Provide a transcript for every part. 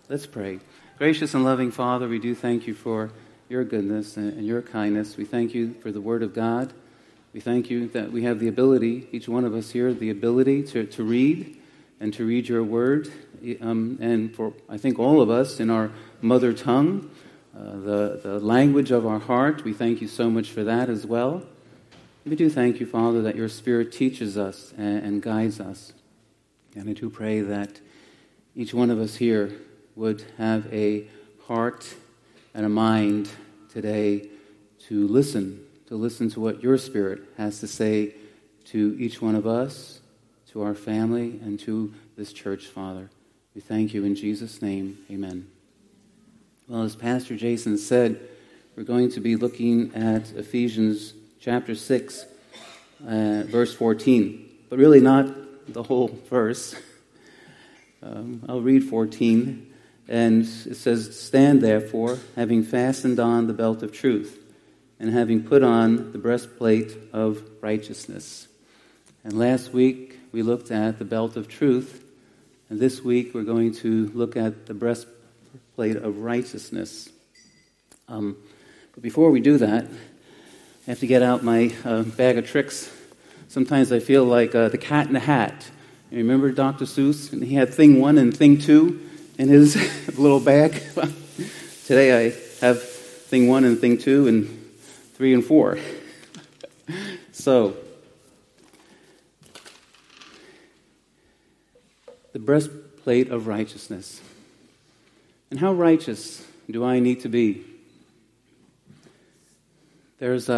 Let's pray. Gracious and loving Father, we do thank you for your goodness and your kindness. We thank you for the Word of God. We thank you that we have the ability, each one of us here, the ability to read and to read your Word. And for, I think, all of us in our mother tongue, the language of our heart, we thank you so much for that as well. We do thank you, Father, that your Spirit teaches us and guides us. And I do pray that each one of us here would have a heart and a mind today to listen to what your Spirit has to say to each one of us, to our family, and to this church, Father. We thank you in Jesus' name. Amen. Well, as Pastor Jason said, we're going to be looking at Ephesians chapter 6, verse 14, but really not the whole verse. I'll read 14. And it says, "Stand therefore, having fastened on the belt of truth, and having put on the breastplate of righteousness." And last week we looked at the belt of truth, and this week we're going to look at the breastplate of righteousness. But before we do that, I have to get out my bag of tricks. Sometimes I feel like the Cat in the Hat. You remember Dr. Seuss? And he had thing 1 and thing 2 in his little bag. Today I have thing 1 and thing 2 and 3 and 4. So, the breastplate of righteousness. And how righteous do I need to be? There's,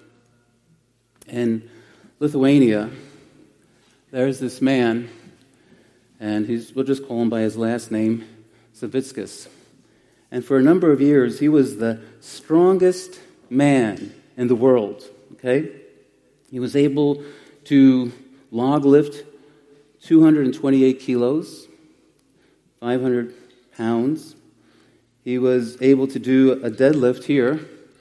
in Lithuania, there's this man, and we'll just call him by his last name, Savickas. And for a number of years, he was the strongest man in the world, okay? He was able to log lift 228 kilos, 500 pounds. He was able to do a deadlift here,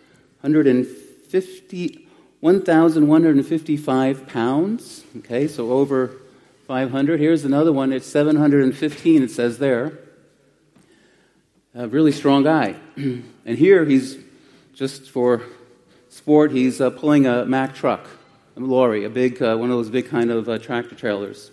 1,155 pounds, okay, so over 500. Here's another one, it's 715, it says there. A really strong guy. And here he's, just for sport, he's pulling a Mack truck, a lorry, a big, one of those big kind of tractor trailers.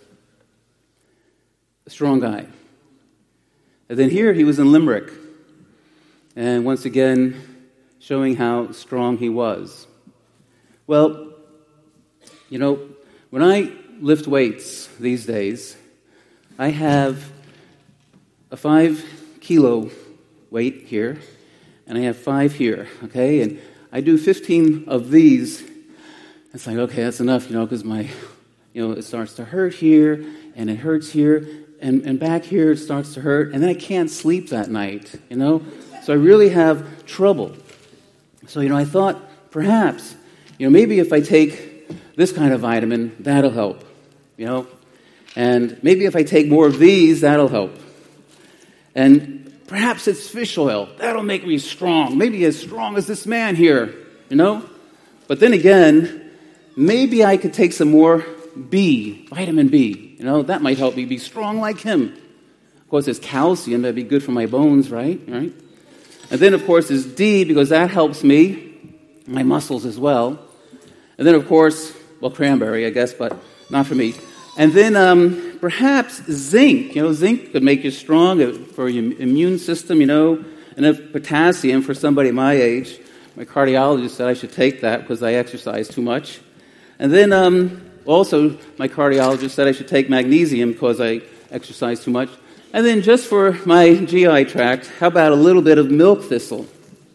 A strong guy. And then here he was in Limerick. And once again, showing how strong he was. Well, you know, when I lift weights these days, I have a 5-kilo weight here, and I have 5 here, okay? And I do 15 of these. It's like, okay, that's enough, because it starts to hurt here, and it hurts here, and back here it starts to hurt, and then I can't sleep that night, So I really have trouble. So, I thought, perhaps, maybe if I take this kind of vitamin, that'll help, And maybe if I take more of these, that'll help. And perhaps it's fish oil. That'll make me strong. Maybe as strong as this man here, But then again, maybe I could take some more vitamin B. That might help me be strong like him. Of course, there's calcium. That'd be good for my bones, right? And then, of course, there's D, because that helps me, my muscles as well. And then, of course, cranberry, I guess, but not for me. And then perhaps zinc. Zinc could make you strong for your immune system, And then potassium for somebody my age. My cardiologist said I should take that because I exercise too much. And then also my cardiologist said I should take magnesium because I exercise too much. And then just for my GI tract, how about a little bit of milk thistle?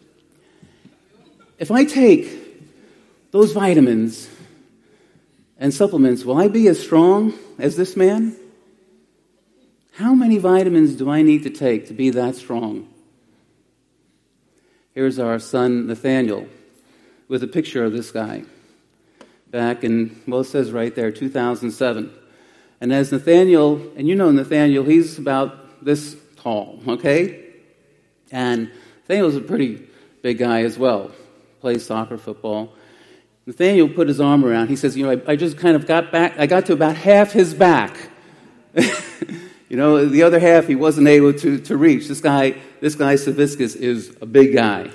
If I take those vitamins and supplements, will I be as strong as this man? How many vitamins do I need to take to be that strong? Here's our son Nathaniel with a picture of this guy back in, it says right there, 2007. And as Nathaniel, and Nathaniel, he's about this tall, okay? And Nathaniel's a pretty big guy as well, plays soccer, football. Nathaniel put his arm around. He says, I just kind of got back. I got to about half his back. The other half he wasn't able to reach. This guy Savitskas is a big guy.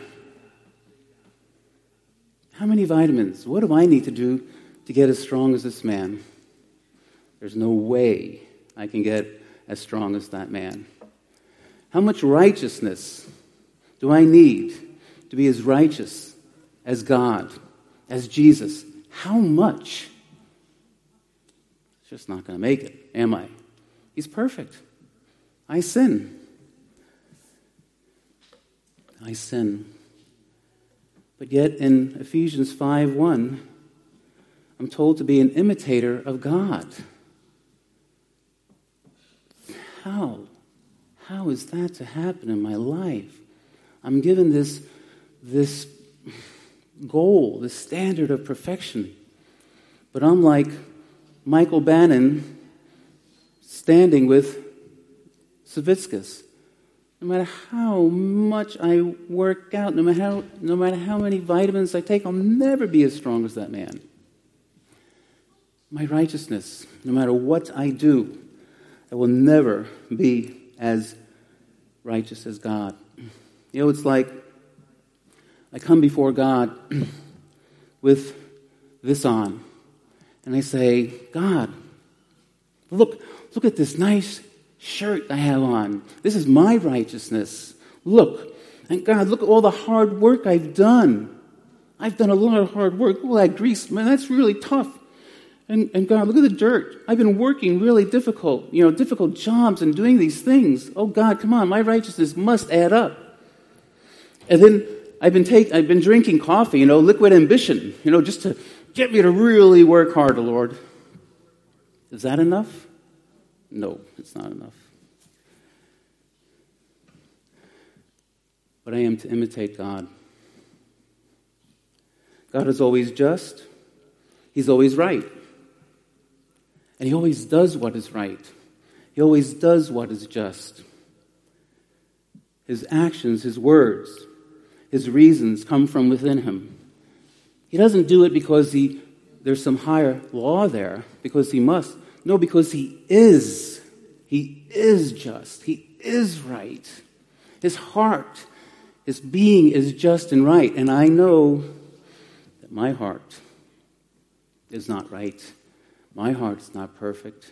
How many vitamins? What do I need to do to get as strong as this man? There's no way I can get as strong as that man. How much righteousness do I need to be as righteous as God, as Jesus? How much? It's just not going to make it, am I? He's perfect. I sin. But yet in Ephesians 5:1, I'm told to be an imitator of God. How is that to happen in my life? I'm given this goal, this standard of perfection. But I'm like Michael Bannon standing with Savitskas. No matter how much I work out, no matter how many vitamins I take, I'll never be as strong as that man. My righteousness, no matter what I do, I will never be as righteous as God. It's like I come before God with this on, and I say, God, look at this nice shirt I have on. This is my righteousness. Look. And God, look at all the hard work I've done. I've done a lot of hard work. All that grease, man, that's really tough. And God, look at the dirt. I've been working really difficult jobs and doing these things. Oh God, come on, my righteousness must add up. And then I've been drinking coffee, liquid ambition, just to get me to really work harder, Lord. Is that enough? No, it's not enough. But I am to imitate God. God is always just. He's always right. And he always does what is right. He always does what is just. His actions, his words, his reasons come from within him. He doesn't do it because there's some higher law there, because he must. No, because he is. He is just. He is right. His heart, his being is just and right. And I know that my heart is not right. My heart's not perfect.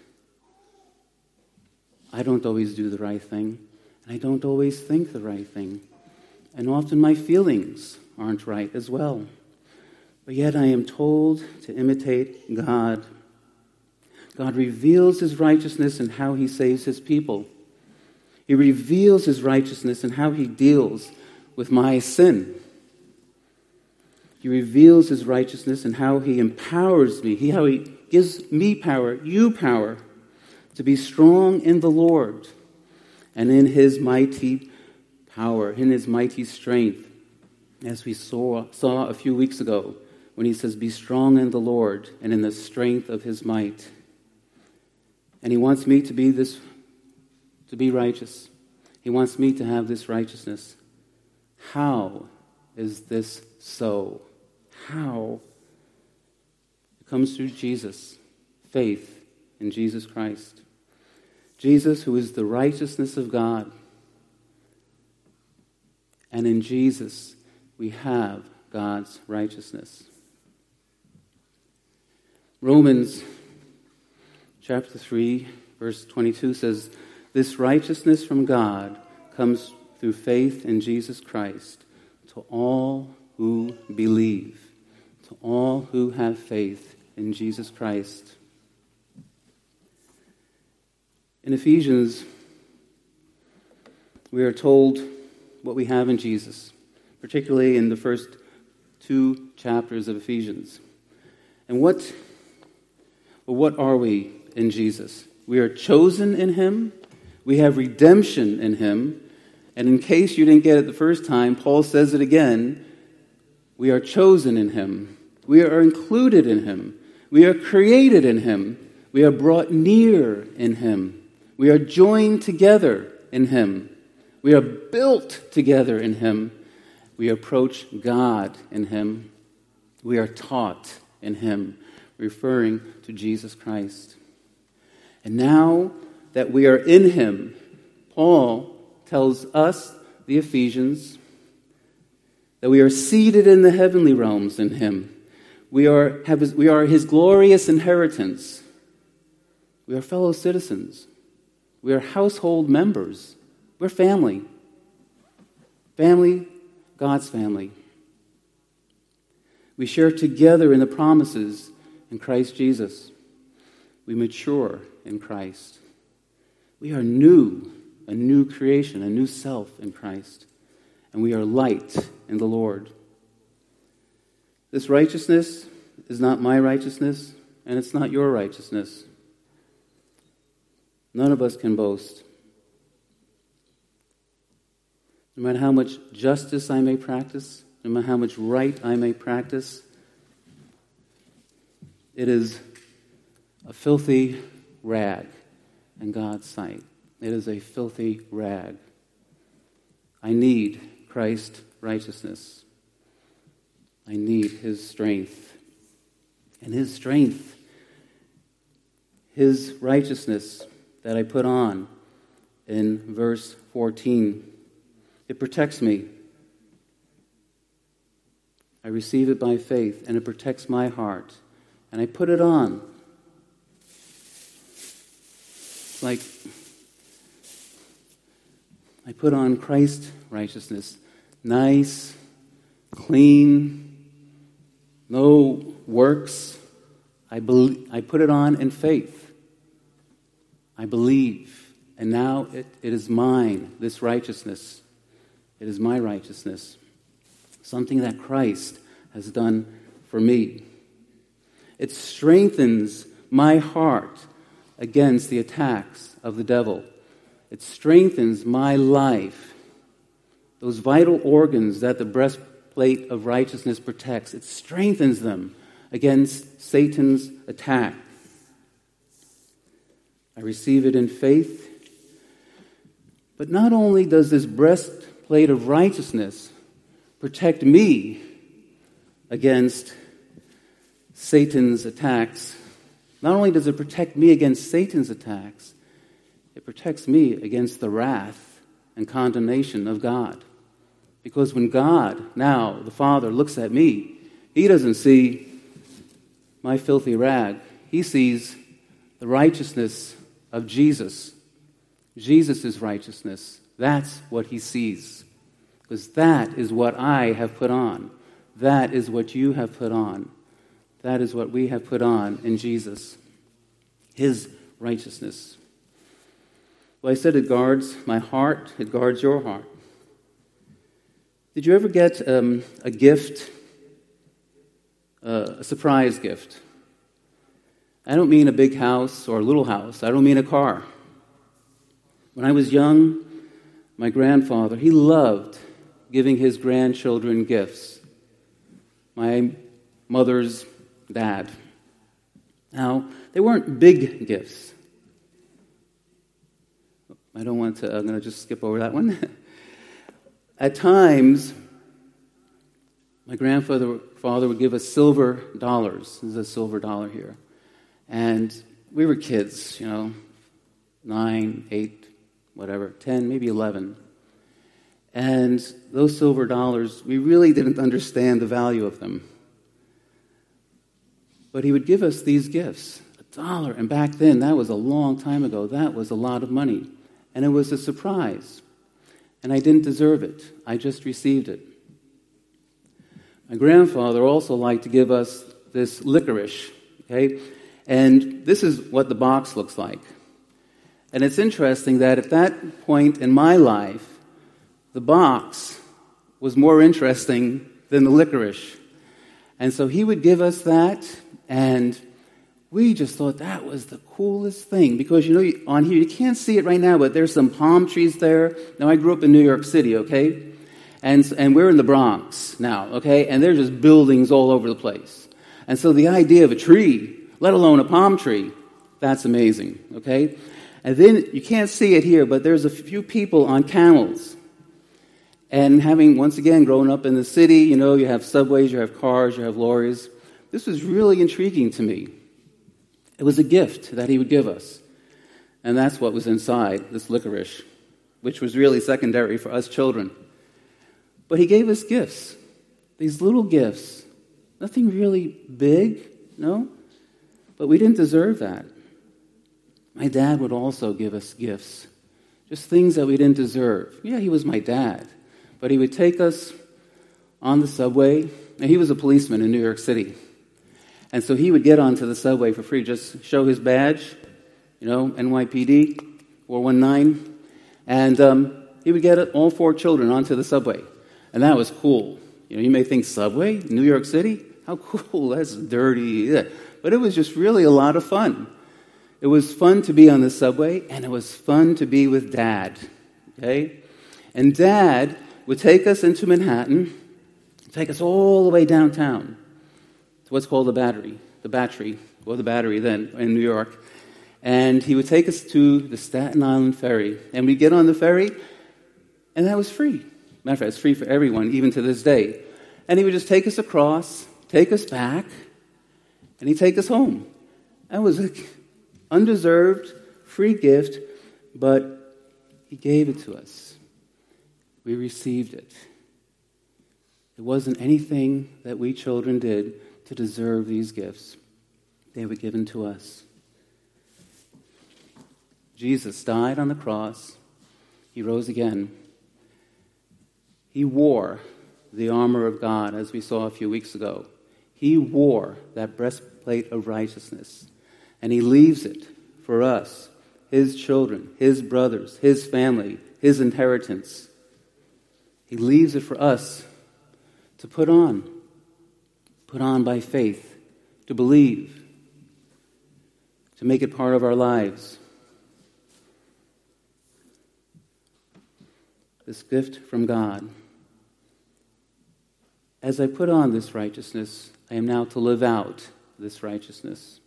I don't always do the right thing. And I don't always think the right thing. And often my feelings aren't right as well. But yet I am told to imitate God. God reveals his righteousness in how he saves his people. He reveals his righteousness in how he deals with my sin. He reveals his righteousness in how he empowers me, how he gives me power, you power, to be strong in the Lord and in his mighty power, in his mighty strength, as we saw a few weeks ago when he says, be strong in the Lord and in the strength of his might. And he wants me to be righteous. He wants me to have this righteousness. How is this so? How? It comes through Jesus, faith in Jesus Christ. Jesus, who is the righteousness of God. And in Jesus, we have God's righteousness. Romans chapter 3, verse 22 says, this righteousness from God comes through faith in Jesus Christ to all who believe, to all who have faith in Jesus Christ. In Ephesians, we are told what we have in Jesus, particularly in the first 2 chapters of Ephesians. And what are we in Jesus? We are chosen in him. We have redemption in him. And in case you didn't get it the first time, Paul says it again. We are chosen in him. We are included in him. We are created in him. We are brought near in him. We are joined together in him. We are built together in him. We approach God in him. We are taught in him, referring to Jesus Christ. And now that we are in him. Paul tells us, the Ephesians, that we are seated in the heavenly realms in him. We are his glorious inheritance. We are fellow citizens. We are household members. We're family. Family, God's family. We share together in the promises in Christ Jesus. We mature in Christ. We are new, a new creation, a new self in Christ. And we are light in the Lord. This righteousness is not my righteousness, and it's not your righteousness. None of us can boast. No matter how much justice I may practice, no matter how much right I may practice, it is a filthy rag in God's sight. It is a filthy rag. I need Christ's righteousness. I need his strength. And his strength, his righteousness that I put on in verse 14, it protects me. I receive it by faith, and it protects my heart. And I put it on. It's like I put on Christ's righteousness. Nice, clean, no works. I put it on in faith. I believe. And now it is mine, this righteousness. It is my righteousness. Something that Christ has done for me. It strengthens my heart against the attacks of the devil. It strengthens my life. Those vital organs that the breastplate of righteousness protects, it strengthens them against Satan's attack. I receive it in faith. But not only does this breastplate of righteousness protect me against Satan's attacks, not only does it protect me against Satan's attacks, it protects me against the wrath and condemnation of God. Because when God, now the Father, looks at me, he doesn't see my filthy rag. He sees the righteousness of Jesus. Jesus' righteousness. That's what he sees. Because that is what I have put on. That is what you have put on. That is what we have put on in Jesus. His righteousness. Well, I said it guards my heart. It guards your heart. Did you ever get a gift, a surprise gift? I don't mean a big house or a little house. I don't mean a car. When I was young, my grandfather, he loved giving his grandchildren gifts. My mother's dad. Now, they weren't big gifts. I'm going to just skip over that one. At times, my grandfather would give us silver dollars. There's a silver dollar here. And we were kids, 9, 8, whatever, 10, maybe 11. And those silver dollars, we really didn't understand the value of them. But he would give us these gifts, $1. And back then, that was a long time ago. That was a lot of money. And it was a surprise. And I didn't deserve it. I just received it. My grandfather also liked to give us this licorice, okay? And this is what the box looks like. And it's interesting that at that point in my life, the box was more interesting than the licorice. And so he would give us that, and we just thought that was the coolest thing. Because, on here, you can't see it right now, but there's some palm trees there. Now, I grew up in New York City, okay? And we're in the Bronx now, okay? And there's just buildings all over the place. And so the idea of a tree, let alone a palm tree, that's amazing, okay? And then, you can't see it here, but there's a few people on camels. And having, once again, grown up in the city, you have subways, you have cars, you have lorries. This was really intriguing to me. It was a gift that he would give us. And that's what was inside this licorice, which was really secondary for us children. But he gave us gifts, these little gifts. Nothing really big, no? But we didn't deserve that. My dad would also give us gifts, just things that we didn't deserve. Yeah, he was my dad, but he would take us on the subway, and he was a policeman in New York City. And so he would get onto the subway for free, just show his badge, NYPD 419, and he would get all 4 children onto the subway. And that was cool. You may think, subway? New York City? How cool, that's dirty. Yeah. But it was just really a lot of fun. It was fun to be on the subway, and it was fun to be with Dad. Okay? And Dad would take us into Manhattan, take us all the way downtown to what's called the Battery then in New York. And he would take us to the Staten Island ferry. And we'd get on the ferry, and that was free. Matter of fact, it's free for everyone, even to this day. And he would just take us across, take us back, and he'd take us home. That was an undeserved, free gift, but he gave it to us. We received it. It wasn't anything that we children did to deserve these gifts. They were given to us. Jesus died on the cross. He rose again. He wore the armor of God, as we saw a few weeks ago. He wore that breastplate of righteousness, and he leaves it for us, his children, his brothers, his family, his inheritance. He leaves it for us to put on by faith, to believe, to make it part of our lives. This gift from God. As I put on this righteousness, I am now to live out this righteousness.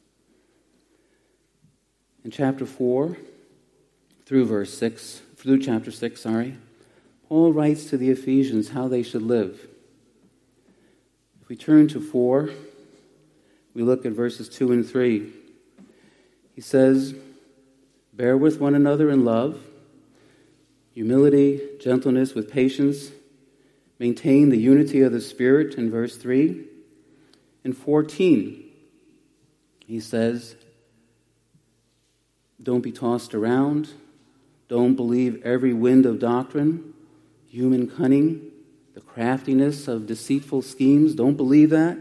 In chapter 4, through chapter 6, Paul writes to the Ephesians how they should live. If we turn to 4, we look at verses 2 and 3. He says, "Bear with one another in love, humility, gentleness, with patience. Maintain the unity of the Spirit," in verse 3. In 14, he says, "Don't be tossed around. Don't believe every wind of doctrine, human cunning, the craftiness of deceitful schemes. Don't believe that."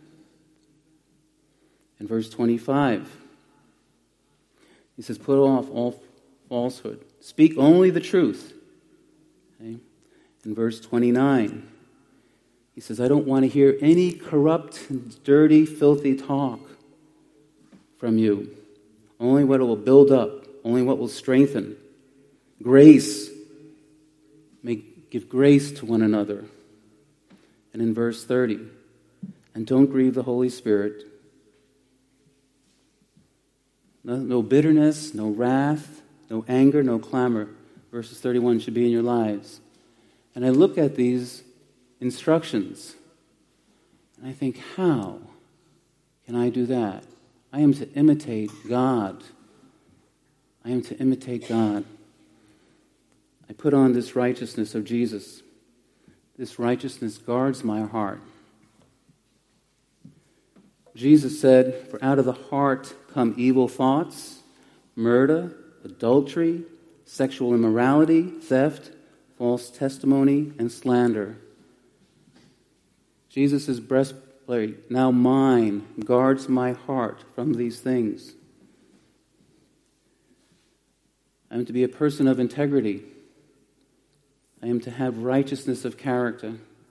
In verse 25, he says, "Put off all falsehood. Speak only the truth." Okay? In verse 29, he says, "I don't want to hear any corrupt, dirty, filthy talk from you. Only what will build up, only what will strengthen. Grace. Give grace to one another." And in verse 30, "And don't grieve the Holy Spirit." No bitterness, no wrath, no anger, no clamor. Verses 31 should be in your lives. And I look at these instructions, and I think, how can I do that? I am to imitate God. I am to imitate God. I put on this righteousness of Jesus. This righteousness guards my heart. Jesus said, "For out of the heart come evil thoughts, murder, adultery, sexual immorality, theft, false testimony, and slander." Jesus' breastplate, now mine, guards my heart from these things. I am to be a person of integrity. I am to have righteousness of character.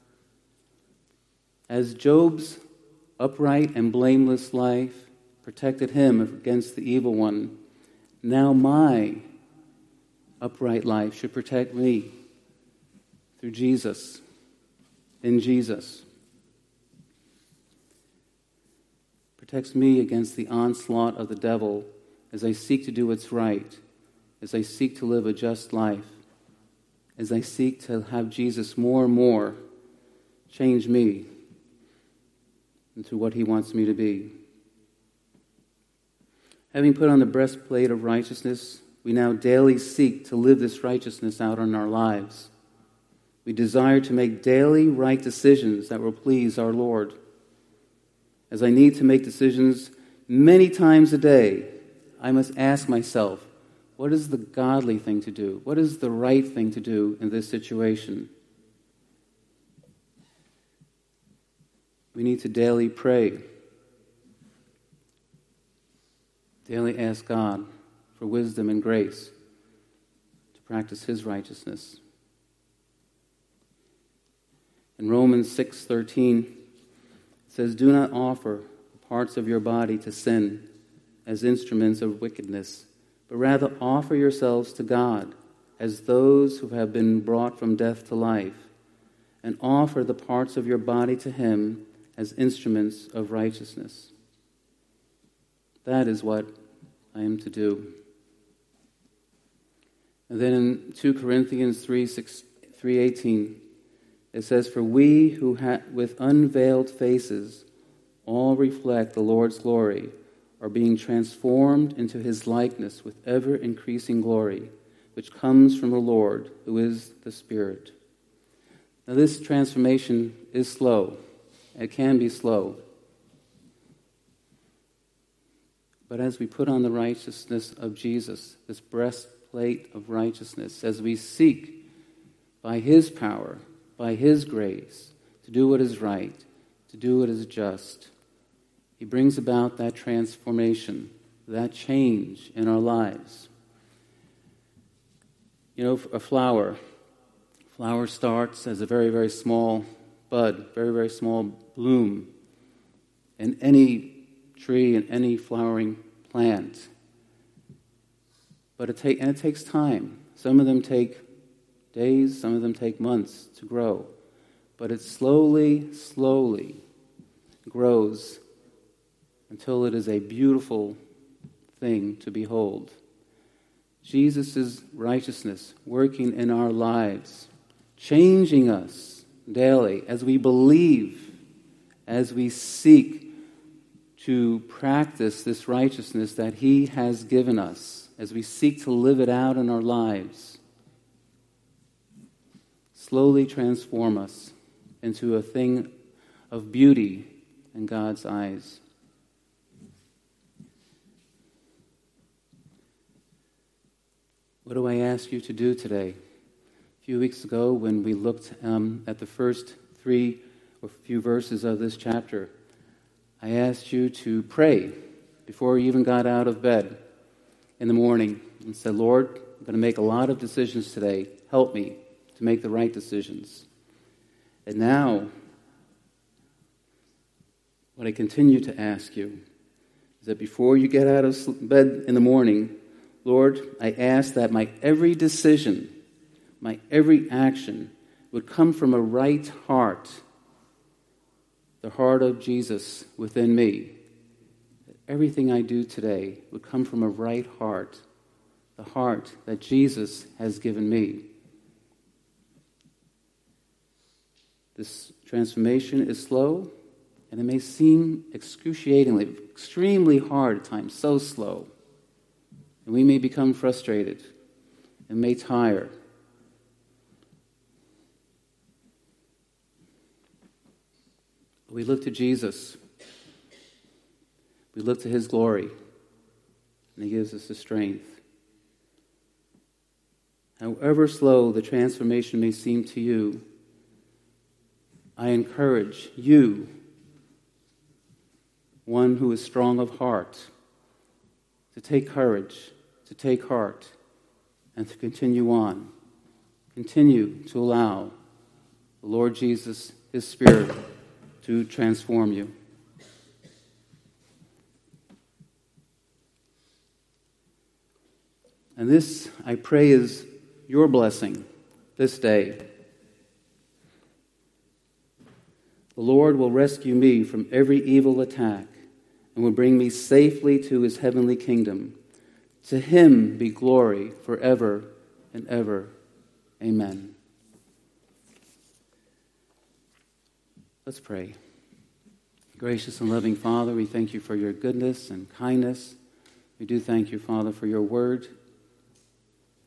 As Job's upright and blameless life protected him against the evil one, now my upright life should protect me through Jesus, in Jesus. Protects me against the onslaught of the devil as I seek to do what's right, as I seek to live a just life, as I seek to have Jesus more and more change me into what he wants me to be. Having put on the breastplate of righteousness, we now daily seek to live this righteousness out in our lives. We desire to make daily right decisions that will please our Lord. As I need to make decisions many times a day, I must ask myself, what is the godly thing to do? What is the right thing to do in this situation? We need to daily pray. Daily ask God for wisdom and grace to practice His righteousness. In Romans 6:13, it says, "Do not offer parts of your body to sin as instruments of wickedness, but rather offer yourselves to God as those who have been brought from death to life, and offer the parts of your body to Him as instruments of righteousness." That is what I am to do. And then in 2 Corinthians 3:18, it says, "For we who with unveiled faces all reflect the Lord's glory are being transformed into His likeness with ever-increasing glory, which comes from the Lord, who is the Spirit." Now this transformation is slow. It can be slow. But as we put on the righteousness of Jesus, this breastplate of righteousness, as we seek by His power, by His grace, to do what is right, to do what is just, He brings about that transformation, that change in our lives. You know, a flower starts as a very, very small bud, very, very small bloom in any tree and any flowering plant. But it takes time. Some of them take days, some of them take months to grow. But it slowly grows until it is a beautiful thing to behold. Jesus' righteousness working in our lives, changing us daily as we believe, as we seek to practice this righteousness that He has given us, as we seek to live it out in our lives. Slowly transform us into a thing of beauty in God's eyes. What do I ask you to do today? A few weeks ago, when we looked at the first three or few verses of this chapter, I asked you to pray before you even got out of bed in the morning and said, "Lord, I'm going to make a lot of decisions today. Help me to make the right decisions." And now, what I continue to ask you is that before you get out of bed in the morning, Lord, I ask that my every decision, my every action would come from a right heart, the heart of Jesus within me. That everything I do today would come from a right heart, the heart that Jesus has given me. This transformation is slow, and it may seem excruciatingly, extremely hard at times, so slow. And we may become frustrated and may tire. We look to Jesus. We look to His glory, and He gives us the strength. However slow the transformation may seem to you, I encourage you, one who is strong of heart, to take courage, to take heart, and to continue on. Continue to allow the Lord Jesus, His Spirit, to transform you. And this, I pray, is your blessing this day. The Lord will rescue me from every evil attack and will bring me safely to His heavenly kingdom. To Him be glory forever and ever. Amen. Let's pray. Gracious and loving Father, we thank You for Your goodness and kindness. We do thank You, Father, for Your word.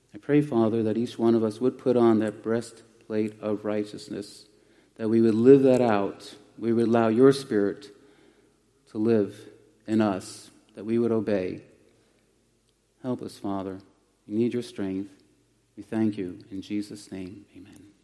I pray, Father, that each one of us would put on that breastplate of righteousness, that we would live that out. We would allow your Spirit to live in us, that we would obey. Help us, Father. We need your strength. We thank you. In Jesus' name, amen.